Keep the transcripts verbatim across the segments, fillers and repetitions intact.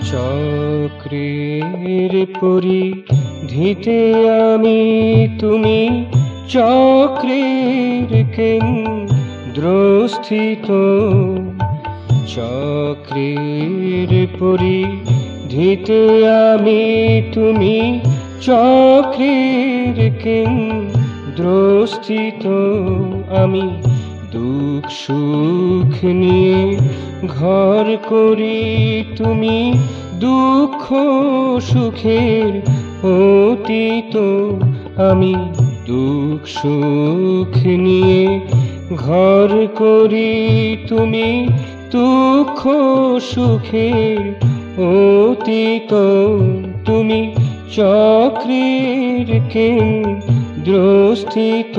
চক্রের পরিধিতে আমি তুমি চক্রের কেন্দ্রস্থিত। চক্রের পরিধিতে আমি তুমি চক্রের কেন্দ্রস্থিত। আমি দুঃখ সুখ নিয়ে ঘর করি, তুমি দুঃখ সুখের অতীত। আমি দুঃখ সুখ নিয়ে ঘর করি, তুমি দুঃখ সুখের অতীত। তুমি চক্রের কেন্দ্রস্থিত।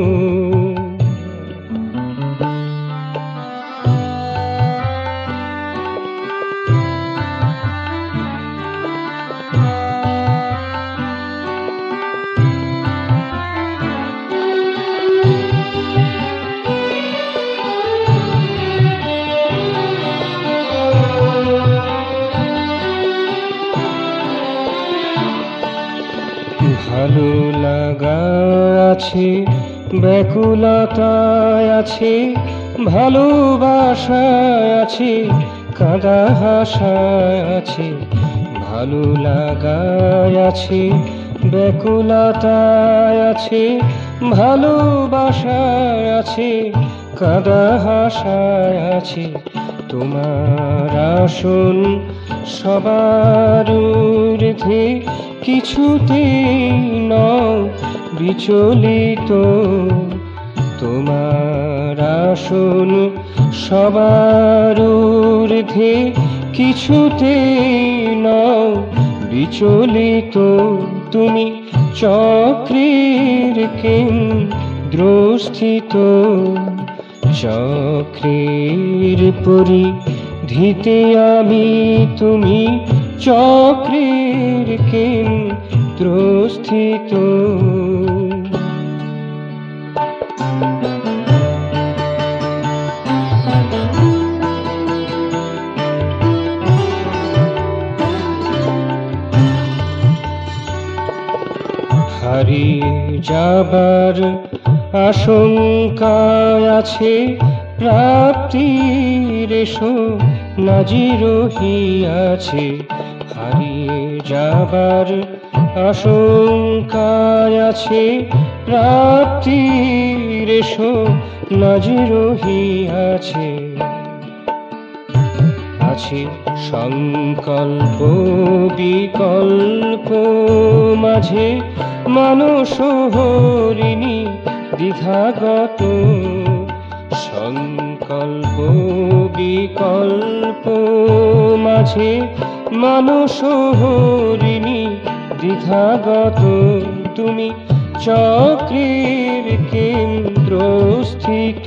ভালো লাগা আছে, ব্যাকুলতায় আছে, ভালোবাসায় আছে, কাঁদা হাসায় আছে। ভালো লাগায় আছে, ব্যাকুলতায় আছে, ভালোবাসায় আছে, কাঁদা হাসায় আছে। তোমার আসন সবার ঊর্ধ্বে, কিছুতেই নও বিচলিত। তোমার আসন সবার ঊর্ধ্বে, কিছুতেই নও বিচলিত। তুমি চক্রের কেন্দ্রস্থিত। চক্রের পরিধিতে আমি তুমি চক্রের কেন্দ্রস্থিত। হারিয়ে যাবার আশঙ্কায় আছে, প্রাপ্তির এসো নাজির রহিয়াছে। হারিয়ে যাবার আশঙ্কায় আছে, প্রাপ্তির এসো নাজির রহিয়াছে। আছে সংকল্প বিকল্প মাঝে, মানস হরিণী দ্বিধাগত। সংকল্প বিকল্প মাঝে, মানস হরিণী দ্বিধাগত। তুমি চক্রের কেন্দ্রস্থিত।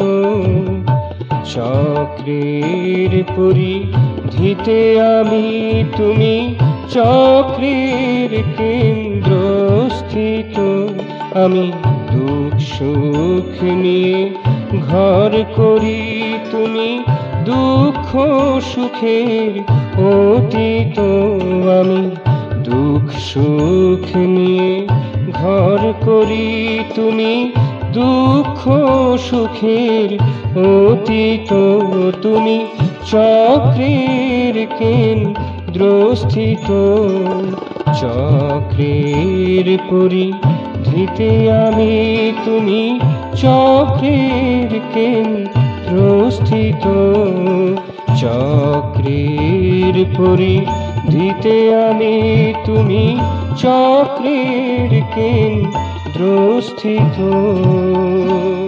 চক্রের পরিধিতে আমি তুমি চক্রের কেন্দ্রস্থিত। আমি দুঃখ সুখ নিয়ে ঘর করি, তুমি দুঃখ সুখের অতীত। আমি দুঃখ সুখ নিয়ে ঘর করি, তুমি দুঃখ সুখের অতীত। তুমি চক্রের কেন্দ্রস্থিত। চক্রের পরিধিতে আমি তুমি চক্রের কেন্দ্রস্থিত। চক্রের পরিধিতে আমি তুমি চক্রের কেন্দ্রস্থিত।